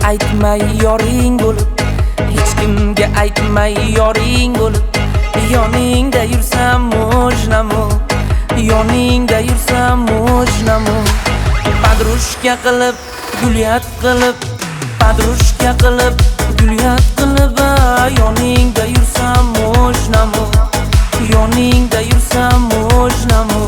aytmay yoring bo'lib, hech kimga aytmay yoring bo'lib, yoningda yursam mujnamu, yoningda yursam mujnamu. Padrushka qilib, gulyat qilib, padrushka qilib, gulyat qilib, yoningda yursam mujnamu, yoningda yursam mujnamu.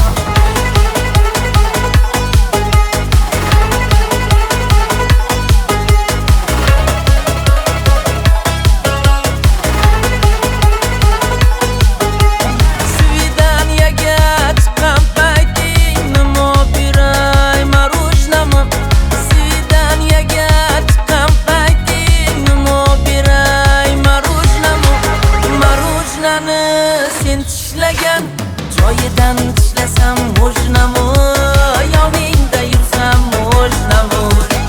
Sen tishlagan joyidan tishlasam mujnamu, yoningda yursam mujnamu.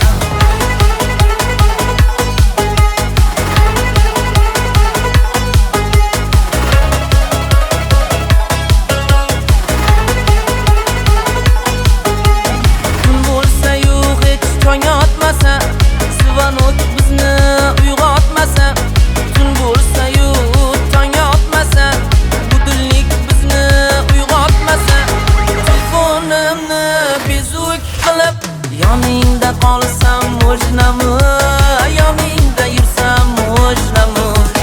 Kun bo'lsa-yu hech tong otmasa, Sivanot bizni uyg'otmasa. Kun bo'lsa-yu tong otmasa, budillik bizni uyg'otmasa. Telefonimni bezuk qilib, yoningda qolsam mujnamu, yoningda yursam mujnamu.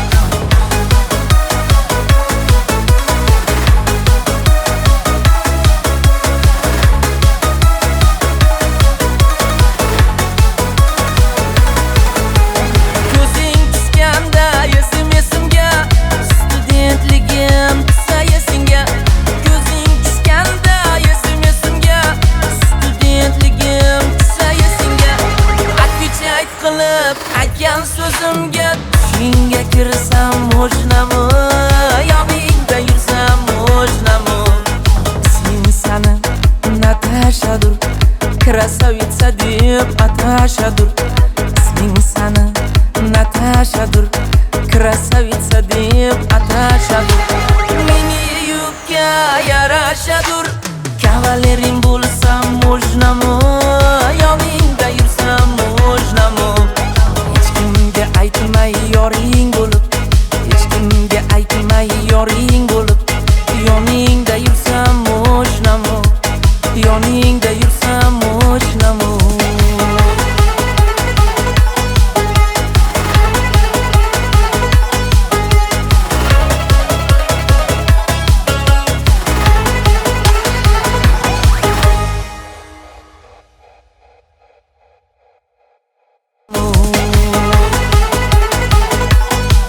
Aytgan so'zimga tushingga kirsam mujnamu, yoningda yursam mujnamu. Seni Natashadur, krasavitsa deb atashadur. Isming sani Natashadur, krasavitsa deb atashadur. Meni yubga yarashadur, kavalerim bo'lsam mujnamu.